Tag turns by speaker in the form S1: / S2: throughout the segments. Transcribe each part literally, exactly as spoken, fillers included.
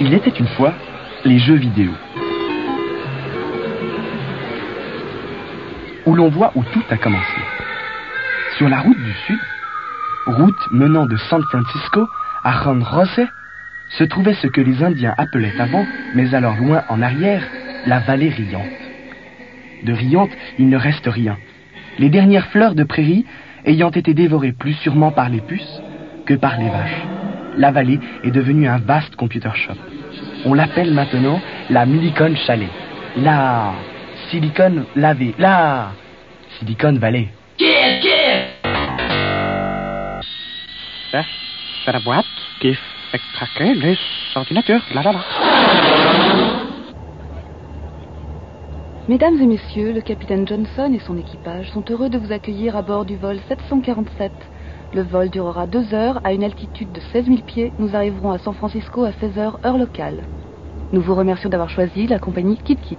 S1: Il était une fois les jeux vidéo, où l'on voit où tout a commencé. Sur la route du Sud, route menant de San Francisco à San José, se trouvait ce que les Indiens appelaient avant, mais alors loin en arrière, la vallée riante. De riante, il ne reste rien. Les dernières fleurs de prairie ayant été dévorées plus sûrement par les puces que par les vaches. La vallée est devenue un vaste computer shop. On l'appelle maintenant la Silicon Chalet. La Silicon Valley. La Silicon Valley.
S2: Ça, c'est la boîte qui fait craquer les ordinateurs. Là, là, là.
S3: Mesdames et messieurs, le capitaine Johnson et son équipage sont heureux de vous accueillir à bord du vol sept cent quarante-sept. Le vol durera deux heures à une altitude de seize mille pieds. Nous arriverons à San Francisco à seize heures, heure locale. Nous vous remercions d'avoir choisi la compagnie KitKit.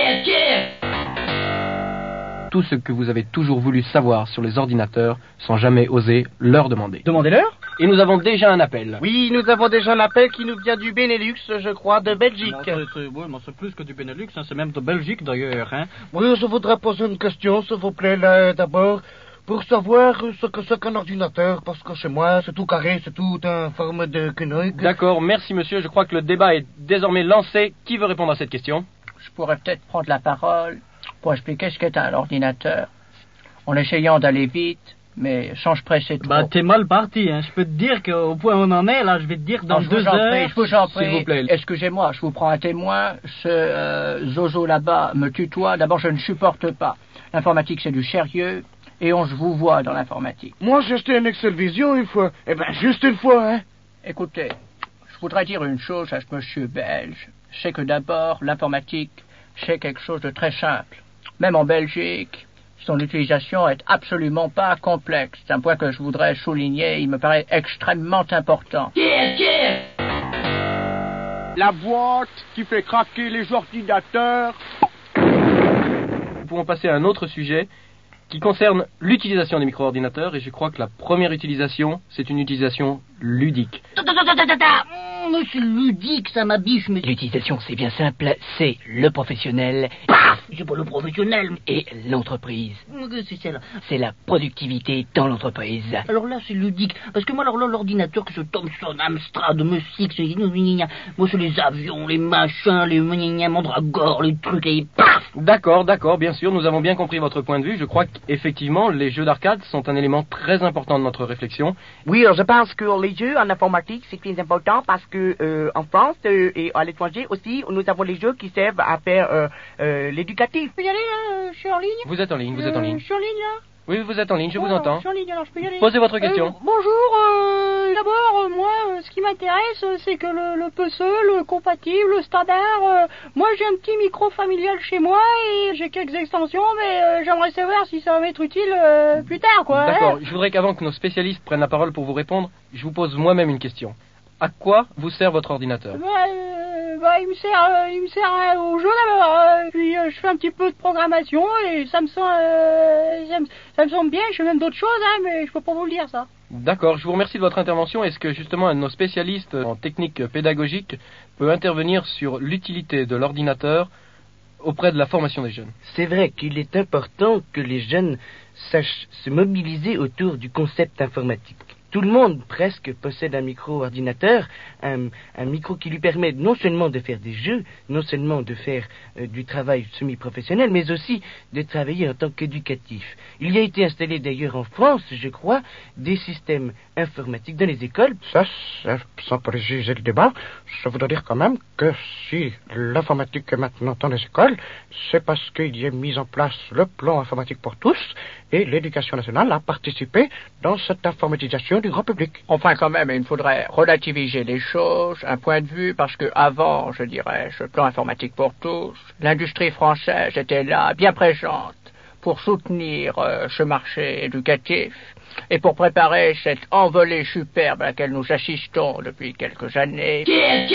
S4: Tout ce que vous avez toujours voulu savoir sur les ordinateurs sans jamais oser leur demander.
S5: Demandez-leur.
S4: Et nous avons déjà un appel.
S5: Oui, nous avons déjà un appel qui nous vient du Benelux, je crois, de Belgique.
S6: Non, c'est, c'est, oui, mais c'est plus que du Benelux, hein, c'est même de Belgique d'ailleurs. Hein.
S5: Oui, je voudrais poser une question, s'il vous plaît, là, d'abord, pour savoir ce que c'est qu'un ordinateur, parce que chez moi, c'est tout carré, c'est tout en forme de quenouille.
S4: D'accord, merci monsieur, je crois que le débat est désormais lancé. Qui veut répondre à cette question?
S7: Je pourrais peut-être prendre la parole pour expliquer ce qu'est un ordinateur. En essayant d'aller vite, mais sans se presser trop.
S6: Bah, t'es mal parti, hein. Je peux te dire qu'au point où on en est, là, je vais te dire que dans
S7: non,
S6: deux
S7: heures...
S6: heures...
S7: Je vous en prie,
S4: s'il vous plaît.
S7: Excusez-moi, je vous prends un témoin. Ce euh, Zozo là-bas me tutoie. D'abord, je ne supporte pas. L'informatique, c'est du sérieux, et on se vous voit dans l'informatique.
S5: Moi, j'ai acheté un Excel Vision une fois. Eh ben, juste une fois, hein.
S7: Écoutez, je voudrais dire une chose à ce monsieur belge. C'est que d'abord, l'informatique, c'est quelque chose de très simple. Même en Belgique, son utilisation est absolument pas complexe. C'est un point que je voudrais souligner, il me paraît extrêmement important.
S2: La boîte qui fait craquer les ordinateurs.
S4: Nous pouvons passer à un autre sujet qui concerne l'utilisation des micro-ordinateurs, et je crois que la première utilisation, c'est une utilisation ludique.
S8: Monsieur ludique, ça m'abiche, mais...
S9: L'utilisation, c'est bien simple, c'est le professionnel...
S8: Paf, c'est pas le professionnel.
S9: Et l'entreprise.
S8: Qu'est-ce que c'est là?
S9: C'est la productivité dans l'entreprise.
S8: Alors là, c'est ludique. Parce que moi, alors là, l'ordinateur, que ce Thomson, Amstrad, Music, c'est... Moi, c'est les avions, les machins, les mandragores, les trucs, les... Paf.
S4: D'accord, d'accord, bien sûr, nous avons bien compris votre point de vue. Je crois qu'effectivement, les jeux d'arcade sont un élément très important de notre réflexion.
S10: Oui, je pense que les jeux en informatique, c'est très important parce que euh, en France euh, et à l'étranger aussi, nous avons les jeux qui servent à faire euh, euh, l'éducatif.
S11: Je peux y aller là? Je suis en ligne?
S4: Vous êtes en ligne, vous êtes en ligne.
S11: Euh, je suis en ligne là?
S4: Oui, vous êtes en ligne, je
S11: oh,
S4: vous entends.
S11: Je suis en ligne, alors je peux y aller.
S4: Posez votre question.
S11: Euh, bonjour, euh, d'abord, euh, moi, euh, ce qui m'intéresse, euh, c'est que le, le P C, le compatible, le standard, euh, moi j'ai un petit micro familial chez moi et j'ai quelques extensions, mais euh, j'aimerais savoir si ça va m'être utile euh, plus tard, quoi.
S4: D'accord,
S11: hein.
S4: Je voudrais qu'avant que nos spécialistes prennent la parole pour vous répondre, je vous pose moi-même une question. À quoi vous sert votre ordinateur?
S11: Bah, euh, bah il me sert, euh, il me sert euh, au jeu d'abord, euh, puis euh, je fais un petit peu de programmation et ça me sent, euh, ça, me, ça me semble bien. Je fais même d'autres choses, hein, mais je peux pas vous le dire ça.
S4: D'accord, je vous remercie de votre intervention. Est-ce que justement un de nos spécialistes en technique pédagogique peut intervenir sur l'utilité de l'ordinateur auprès de la formation des jeunes?
S12: C'est vrai qu'il est important que les jeunes sachent se mobiliser autour du concept informatique. Tout le monde, presque, possède un micro-ordinateur, un, un micro qui lui permet non seulement de faire des jeux, non seulement de faire euh, du travail semi-professionnel, mais aussi de travailler en tant qu'éducatif. Il y a été installé d'ailleurs en France, je crois, des systèmes informatiques dans les écoles.
S2: Ça, c'est, sans préjuger le débat, je voudrais dire quand même que si l'informatique est maintenant dans les écoles, c'est parce qu'il y a mis en place le plan informatique pour tous, et l'éducation nationale a participé dans cette informatisation du grand public.
S7: Enfin, quand même, il faudrait relativiser les choses, un point de vue, parce que avant, je dirais, ce plan informatique pour tous, l'industrie française était là, bien présente, pour soutenir euh, ce marché éducatif et pour préparer cette envolée superbe à laquelle nous assistons depuis quelques années.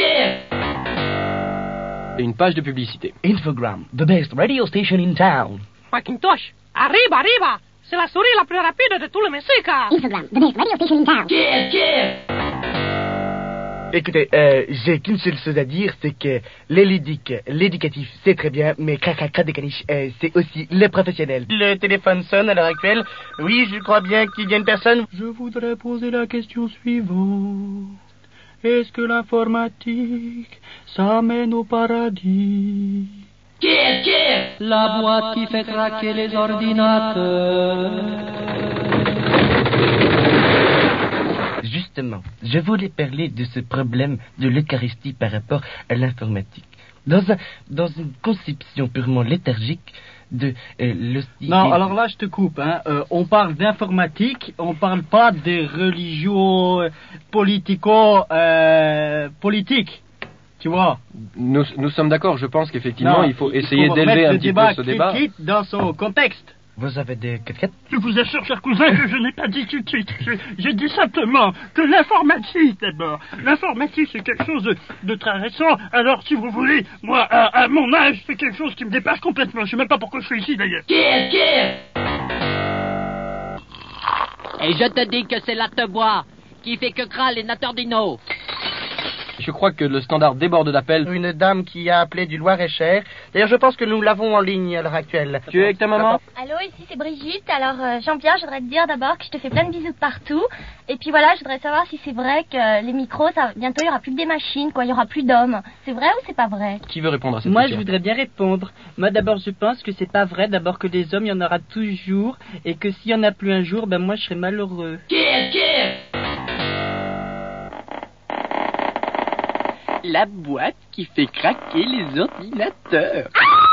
S4: Et une page de publicité.
S9: Infogram, the best radio station in town.
S11: Macintosh, arriba, arriba. C'est la souris la plus rapide de tout le Mexique.
S13: Infogram, the best radio station in town.
S4: Yeah, yeah.
S12: Écoutez, euh, j'ai qu'une seule chose à dire, c'est que l'éludique, l'éducatif, c'est très bien, mais cracra des caniches, euh, c'est aussi le professionnel. Le téléphone sonne à l'heure actuelle. Oui, je crois bien qu'il y a une personne.
S13: Je voudrais poser la question suivante. Est-ce que l'informatique, ça mène au paradis?
S14: Qui, qui? La boîte qui fait craquer les ordinateurs.
S12: Justement, je voulais parler de ce problème de l'Eucharistie par rapport à l'informatique. Dans, un, dans une conception purement léthargique de euh, l'hostie...
S6: Non, alors là, je te coupe. Hein. Euh, on parle d'informatique, on parle pas des religions euh, politico... Euh, politiques. Tu vois?
S4: Nous, nous sommes d'accord, je pense qu'effectivement,
S6: Non,
S4: il faut
S6: il
S4: essayer
S6: faut
S4: d'élever
S6: remettre
S4: un
S6: le
S4: petit
S6: débat
S4: peu ce débat.
S6: critique dans son contexte.
S12: Vous avez des quatre-quatre?
S13: Je vous assure, cher cousin, que je n'ai pas dit tout de suite. Je- J'ai dit simplement que l'informatique, d'abord. L'informatique, c'est quelque chose de, de très récent. Alors, si vous voulez, moi, à, à mon âge, c'est quelque chose qui me dépasse complètement. Je sais même pas pourquoi je suis ici, d'ailleurs.
S14: Qui, qui?
S8: Et je te dis que c'est la bois qui fait que crâle les natordino.
S4: Je crois que le standard déborde d'appels.
S12: Une dame qui a appelé du Loir-et-Cher. D'ailleurs, je pense que nous l'avons en ligne à l'heure actuelle.
S4: Tu es avec ta maman?
S15: Allô, ici c'est Brigitte. Alors, euh, Jean-Pierre, je voudrais te dire d'abord que je te fais plein de bisous de partout. Et puis voilà, je voudrais savoir si c'est vrai que les micros, ça, bientôt il y aura plus que des machines, quoi. Il y aura plus d'hommes. C'est vrai ou c'est pas vrai?
S4: Qui veut répondre à cette
S6: Moi,
S4: question?
S6: je voudrais bien répondre. Moi, d'abord, je pense que c'est pas vrai. D'abord que des hommes, il y en aura toujours. Et que s'il y en a plus un jour, ben moi, je serai malheureux.
S14: Qui, qui?
S9: La boîte qui fait craquer les ordinateurs.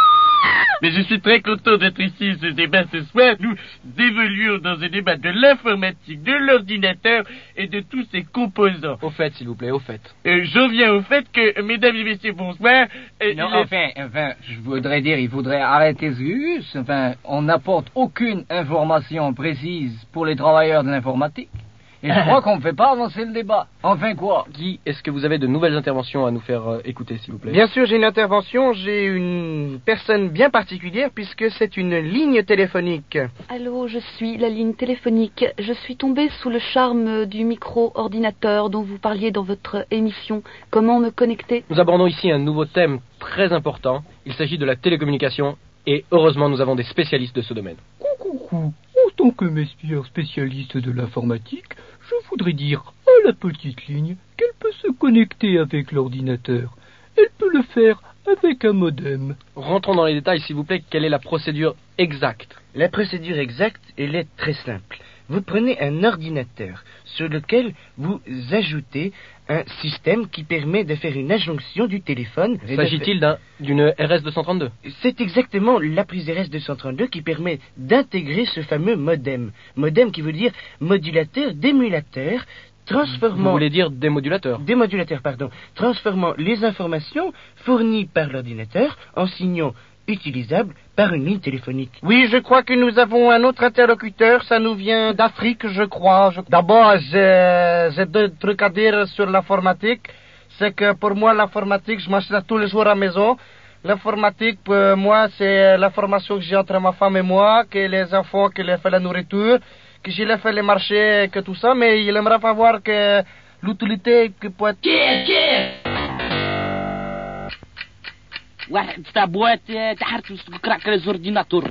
S16: Mais je suis très content d'être ici ce débat ce soir. Nous évoluons dans un débat de l'informatique, de l'ordinateur et de tous ses composants.
S4: Au fait, s'il vous plaît, au fait.
S16: Euh, J'en viens au fait que, mesdames et messieurs, bonsoir. euh,
S17: Non,
S16: les-
S17: enfin, enfin, je voudrais dire, il faudrait arrêter ce juste. Enfin, on n'apporte aucune information précise pour les travailleurs de l'informatique. Et je crois qu'on ne fait pas avancer le débat. Enfin quoi?
S4: Guy, est-ce que vous avez de nouvelles interventions à nous faire euh, écouter, s'il vous plaît?
S12: Bien sûr, j'ai une intervention. J'ai une personne bien particulière puisque c'est une ligne téléphonique.
S3: Allô, je suis la ligne téléphonique. Je suis tombée sous le charme du micro-ordinateur dont vous parliez dans votre émission. Comment me connecter?
S4: Nous abordons ici un nouveau thème très important. Il s'agit de la télécommunication et heureusement nous avons des spécialistes de ce domaine.
S13: Coucou. En tant que meilleur spécialiste de l'informatique, je voudrais dire à la petite ligne qu'elle peut se connecter avec l'ordinateur. Elle peut le faire avec un modem.
S4: Rentrons dans les détails, s'il vous plaît. Quelle est la procédure exacte?
S12: La procédure exacte, elle est très simple. Vous prenez un ordinateur sur lequel vous ajoutez un système qui permet de faire une adjonction du téléphone.
S4: S'agit-il d'un, d'une R S deux cent trente-deux?
S12: C'est exactement la prise R S deux cent trente-deux qui permet d'intégrer ce fameux modem. Modem qui veut dire modulateur d'émulateur, transformant...
S4: Vous voulez dire démodulateur?
S12: Démodulateur, pardon. Transformant les informations fournies par l'ordinateur en signaux utilisables par une ligne téléphonique. Oui, je crois que nous avons un autre interlocuteur. Ça nous vient d'Afrique, je crois. Je... D'abord, j'ai, j'ai deux trucs à dire sur l'informatique. C'est que pour moi, l'informatique, je mange ça tous les jours à la maison. L'informatique, pour moi, c'est l'information que j'ai entre ma femme et moi, que les enfants, que les fait la nourriture, que j'ai fait les marchés, que tout ça, mais il aimerait savoir que l'utilité que peut être...
S14: Qui, qui?
S8: واحد تاع بوات تحرك كراك les ordinateurs.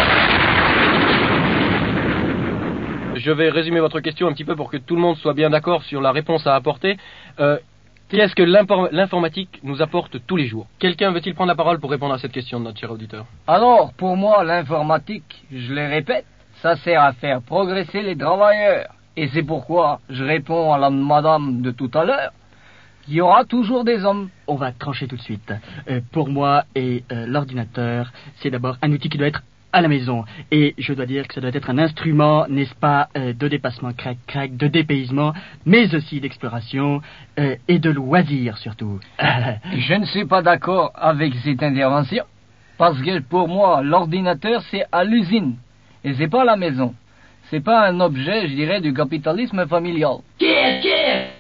S4: Je vais résumer votre question un petit peu pour que tout le monde soit bien d'accord sur la réponse à apporter. Euh, qu'est-ce que l'infor- l'informatique nous apporte tous les jours? Quelqu'un veut-il prendre la parole pour répondre à cette question de notre cher auditeur?
S17: Alors, pour moi, l'informatique, je le répète, ça sert à faire progresser les travailleurs. Et c'est pourquoi je réponds à la madame de tout à l'heure. Il y aura toujours des hommes.
S6: On va trancher tout de suite. Euh, pour moi, et euh, l'ordinateur, c'est d'abord un outil qui doit être à la maison. Et je dois dire que ça doit être un instrument, n'est-ce pas, euh, de dépassement crac-crac, de dépaysement, mais aussi d'exploration euh, et de loisir surtout.
S17: Je ne suis pas d'accord avec cette intervention. Parce que pour moi, l'ordinateur, c'est à l'usine. Et c'est pas à la maison. C'est pas un objet, je dirais, du capitalisme familial.
S14: Qui, qui?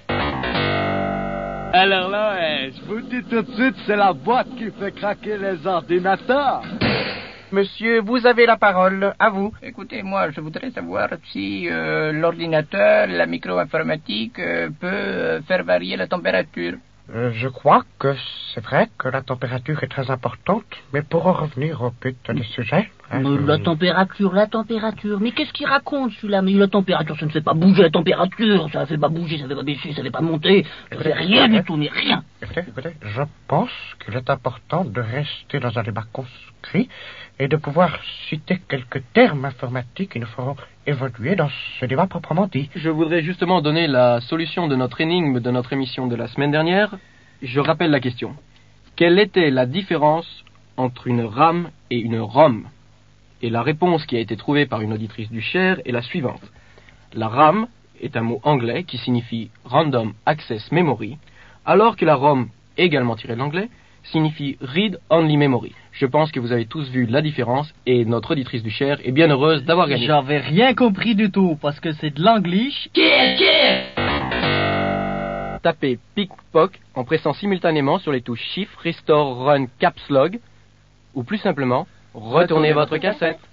S18: Alors là, eh, je vous dis tout de suite, c'est la boîte qui fait craquer les ordinateurs.
S2: Monsieur, vous avez la parole. À vous.
S7: Écoutez, moi, je voudrais savoir si euh, l'ordinateur, la micro-informatique euh, peut euh, faire varier la température.
S2: Euh, je crois que c'est vrai que la température est très importante, mais pour en revenir au but du sujet... hein,
S8: Mais la température, la température. Mais qu'est-ce qu'il raconte celui-là? Mais la température, ça ne fait pas bouger la température. Ça ne fait pas bouger, ça ne fait pas baisser, ça ne fait pas monter. Ça ne fait rien du tout, mais rien.
S2: Écoutez, écoutez, je pense qu'il est important de rester dans un débat conscrit et de pouvoir citer quelques termes informatiques qui nous feront évoluer dans ce débat proprement dit.
S4: Je voudrais justement donner la solution de notre énigme de notre émission de la semaine dernière. Je rappelle la question. Quelle était la différence entre une RAM et une ROM? Et la réponse qui a été trouvée par une auditrice du Cher est la suivante. La RAM est un mot anglais qui signifie Random Access Memory, alors que la ROM, également tirée de l'anglais, signifie Read Only Memory. Je pense que vous avez tous vu la différence et notre auditrice du Cher est bien heureuse d'avoir gagné.
S6: J'avais rien compris du tout parce que c'est de l'anglish.
S4: Tapez Pickpock en pressant simultanément sur les touches Shift, Restore, Run, Caps Log ou plus simplement, retournez votre cassette.